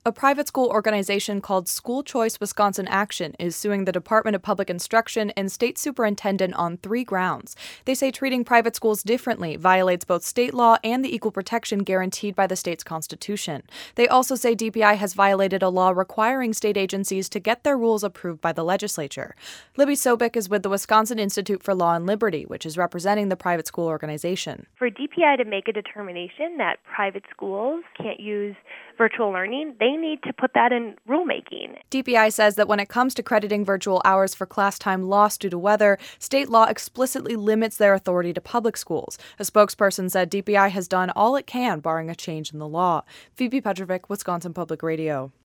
A private school organization called School Choice Wisconsin Action is suing the Department of Public Instruction and state superintendent on 3 grounds. They say treating private schools differently violates both state law and the equal protection guaranteed by the state's constitution. They also say DPI has violated a law requiring state agencies to get their rules approved by the legislature. Libby Sobek is with the Wisconsin Institute for Law and Liberty, which is representing the private school organization. For DPI to make a determination that private schools can't use virtual learning, they need to put that in rulemaking. DPI says that when it comes to crediting virtual hours for class time lost due to weather, state law explicitly limits their authority to public schools. A spokesperson said DPI has done all it can, barring a change in the law. Phoebe Petrovic, Wisconsin Public Radio.